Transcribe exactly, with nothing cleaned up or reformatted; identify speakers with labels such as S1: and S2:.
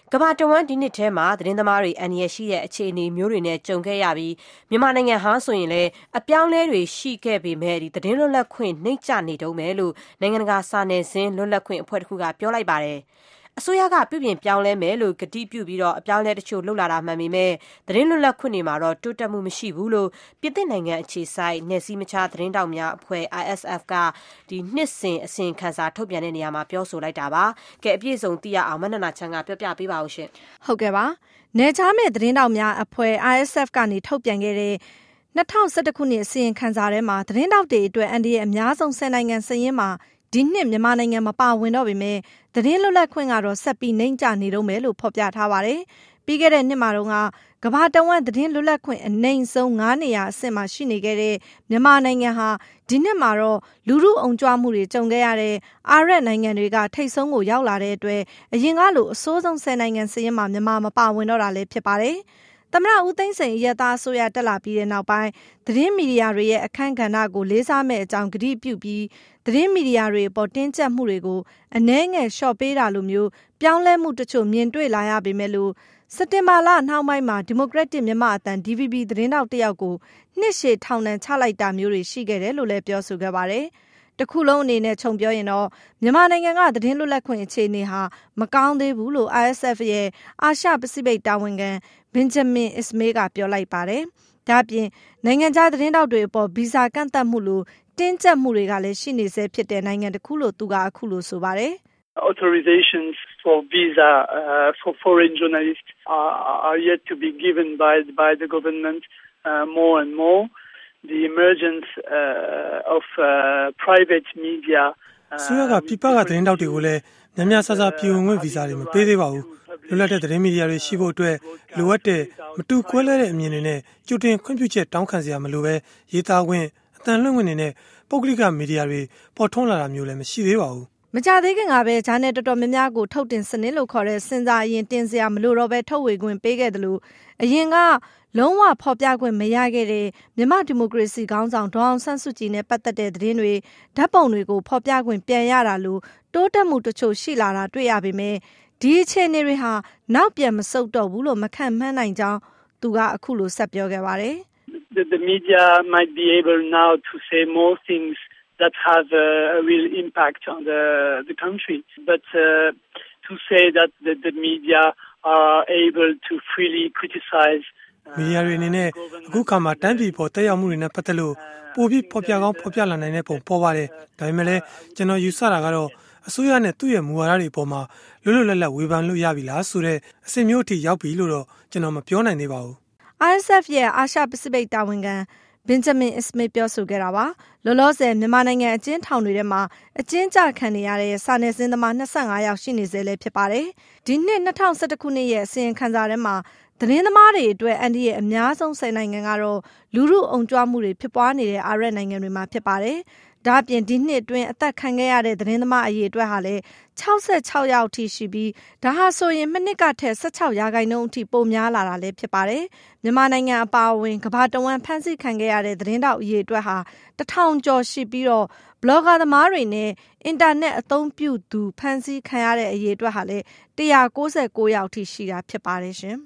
S1: ကမ္ဘာတဝန်းဒီနှစ်ထဲမှာသတင်းသမားတွေအန္တရာယ်ရှိတဲ့အခြေအနေမျိုးတွေနဲ့ကြုံခဲ့ရပြီးမြန်မာနိုင်ငံဟာဆိုရင်လည်းအပြောင်းလဲတွေရှိခဲ့ပေမဲ့ဒီသတင်းလွတ်လပ်ခွင့်နှိမ့်ကျနေတုန်းပဲလို့နိုင်ငံတကာစာနယ်ဇင်းလွတ်လပ်ခွင့်အဖွဲ့တစ်ခုကပြောလိုက်ပါတယ်အစိုးရကပြုပြင်ပြောင်းလဲမယ်လို့ကတိပြုပြီးတော့အပြောင်းလဲတချို့လှုပ်လာတာမှန်ပေမဲ့သတင်းလွတ်လပ်ခွင့်တွေမှာတော့တိုးတက်မှုမရှိဘူးလို့ပြည်သစ်နိုင်ငံအခြေစိုက်နယ်စည်းမခြားသတင်းတောက်များအဖွဲ့ I S F ကဒီနှစ်စဉ်အစီရင်ခံစာထုတ်ပြန်တဲ့နေရာမှာပြောဆိုလိုက်တာပါ။ကဲအပြည့်စုံသိရအောင်မနနာချမ်းကပြောပြပေးပါဦးရှင်
S2: ။ဟုတ်ကဲ့ပါ။နယ်ခြားမဲ့သတင်းတောက်များအဖွဲ့ I S F ကနေထုတ်ပြန်ခဲ့တဲ့၂၀၁၁ခုနှစ်အစီရင်ခံစာထဲမှာသတင်းတောက်တွေအတွက်အန္တရာယ်အများဆုံးဆယ်နိုင်ငံစာရင်းမှာဒီနှစ်မြန်မာနိုင်ငံမပါဝင်တော့ပေမဲ့သတင်းလွတ်လပ်ခွင့်ကတော့ဆက်ပြီးနှိမ့်ကျနေတော့မယ်လို့ဖော်ပြထားပါတယ်။ပြီးခဲ့တဲ့နှစ်မှာတော့ကမ္ဘာတဝန်းသတင်းလွတ်လပ်ခွင့်အနှိမ့်ဆုံး၅နေရာအဆင့်မှာရှိနေခဲ့တဲ့မြန်မာနိုင်ငံဟာဒီနှစ်မှာတော့လူထုအုံကြွမှုတွေကြုံခဲ့ရတဲ့အာရပ်နိုင်ငံတွေကထိတ်ဆုံးကိုရောက်လာတဲ့အတွက်အရင်ကလိုအဆိုးဆုံးဆယ်နိုင်ငံစာရင်းမှာမြန်မာမပါဝင်တော့တာလည်းဖြစ်ပါတယ်။သမ္မတဦးသိန်းစိန်ရဲ့သားအစိုးရတက်လာပြီးတဲ့နောက်ပိုင်းသတင်းမီဒီယာတွေရဲ့အခမ်းကဏ္ဍကိုလေးစားမဲ့အကြောင်းကတိပြုပြီးသတင်းမီဒီယာတွေအပေါ်တင်းကျပ်မှုတွေကိုအနည်းငယ်လျှော့ပေးတာလိုမျိုးပြောင်းလဲမှုတချို့မြင်တွေ့လာရပေမဲ့လို့စက်တင်ဘာလနှောင်းပိုင်းမှာဒီမိုကရက်တစ်မြန်မာအသံ D V B သတင်းတောက်တစ်ယောက်ကိုနှစ်ရှည်ထောင်ဒဏ်ချလိုက်တာမျိုးတွေရှိခဲ့တယ်လို့လည်းပြောဆိုခဲ့ပါတယ်။တခုလုံးအနေနဲ့ခြုံပြောရင်တော့မြန်မာနိုင်ငံကသတင်းလွတ်လပ်ခွင့်အခြေအနေဟာမကောင်းသေးဘူးလို့ I S F ရဲ့အာရှပစိဖိတ်တာဝန်ခံဘင်ဂျမင်အစ္စမေးကပြောလိုက်ပါတယ်။ဒါ့အပြင်နိုင်ငံခြားသတင်းတောက်တွေအပေါ်ဗီဇာကန့်သတ်မှုလိုတင်းကျပ်မှုတွေကလည်းရှိနေဆဲဖြစ်တဲ့နိုင်ငံတစ်ခုလို့သူကအခုလိုဆိုပါတယ်
S3: ။ Authorizations for visa uh, for foreign journalists are, are yet to be given by by the government uh, more and more. The emergence uh, of uh, private media.
S4: ဆိုရကပြပကသတင်းတောက်တွေကိုလည်းများများဆဆပြည်ဝင်ခွင့်ဗီဇာတွေမပေးသေးပါဘူး။လွတ်လပ်တဲ့သတင်းမီဒီယာတွေရှိဖို့အတွက်လိုအပ်တဲ့မတူကွဲလွဲတဲ့အမြင်တွေနဲ့ကြိုတင်ခွင့်ပြုချက်တောင်းခံစရာမလိုပဲရေးသားခွင့်အသံလွှင့်ခွင့်တွေနဲ့ပုဂ္ဂလိကမီဒီယာတွေပေါ်ထွန်းလာတာမျိုးလည်းမရှိသေးပါဘူး
S2: ။မကြသေးခင်ကပဲဂျာနယ်တော်တော်များများကိုထုတ်တင်စနစ်လို့ခေါ်တဲ့စင်စာအရင်တင်စရာမလိုတော့ပဲထုတ်ဝေခွင့်ပေးခဲ့တယ်လို့အရင်ကလုံးဝဖော်ပြခွင့်မရခဲ့တဲ့မြန်မာဒီမိုကရေစီခေါင်းဆောင်ဒေါ်အောင်ဆန်းစုကြည်နဲ့ပတ်သက်တဲ့သတင်းတွေဓာတ်ပုံတွေကိုဖော်ပြခွင့်ပြန်ရတာလို့တိုးတက်မှုတချို့ရှိလာတာတွေ့ရပေမဲ့ဒီအခြေအနေတွေဟာနောက်ပြန်မဆုတ်တော့ဘူးလို့မခန့်မှန်းနိုင်ကြောင်းသူကအခုလိုဆက်ပြောခဲ့ပါတယ်
S3: ။ The, the media might be able now to say more things that have a, a real impact on the the country, but uh, to say that the, the media are able to freely criticize
S4: မီဒီယာတွေအနေနဲ့အခုခါမှာတန်းပြည်ပေါ်တက်ရောက်မှုတွေနဲ့ပတ်သက်လို့ပိုပြီးဖော်ပြကောင်းဖော်ပြလာနိုင်တဲ့ပုံပေါ်ပါတယ်။ဒါပေမဲ့လည်းကျွန်တော်ယူဆတာကတော့အစိုးရနဲ့သူ့ရဲ့မူဝါဒတွေအပေါ်မှာလွတ်လွတ်လပ်လပ်ဝေဖန်လို့ရပြီလားဆိုတဲ့အဆင့်မျိုးအထိရောက်ပြီလို့တော့ကျွန်တော်မပြောနိုင်သေးပါဘူး
S2: ။ I S F ရဲ့အာရှပစိဖိတ်တာဝန်ခံဘင်ဂျမင်အစ္စမေးပြောဆိုခဲ့တာပါ။လောလောဆယ်မြန်မာနိုင်ငံအကျဉ်းထောင်တွေထဲမှာအကျဉ်းချခံနေရတဲ့စာနယ်ဇင်းသမား၂၅ယောက်ရှိနေစေလည်းဖြစ်ပါတယ်။ဒီနှစ်၂၀၁၁ခုနှစ်ရဲ့အစီရင်ခံစာထဲမှာသတင်းသမားတွေအတွက်အန္တရာယ်အများဆုံးဆယ်နိုင်ငံကတော့လူထုအုံကြွမှုတွေဖြစ်ပွားနေတဲ့အာရပ်နိုင်ငံတွေမှာဖြစ်ပါတယ်။ဒါ့အပြင်ဒီနှစ်အတွင်းအသက်ခံခဲ့ရတဲ့သတင်းသမားအရေအတွက်ဟာလည်း၆၆ယောက်အထိရှိပြီးဒါဟာဆိုရင်မနှစ်ကထက်၁၆ရာခိုင်နှုန်းအထိပိုများလာတာလည်းဖြစ်ပါတယ်။မြန်မာနိုင်ငံအပါအဝင်ကမ္ဘာတဝန်းဖမ်းဆီးခံခဲ့ရတဲ့သတင်းတောက်အရေအတွက်ဟာတထောင်ကျော်ရှိပြီးတော့ဘလော့ဂါသမားတွေနဲ့အင်တာနက်အသုံးပြုသူဖမ်းဆီးခံရတဲ့အရေအတွက်ဟာလည်း၁၉၉ယောက်အထိရှိတာဖြစ်ပါတယ်ရှင်။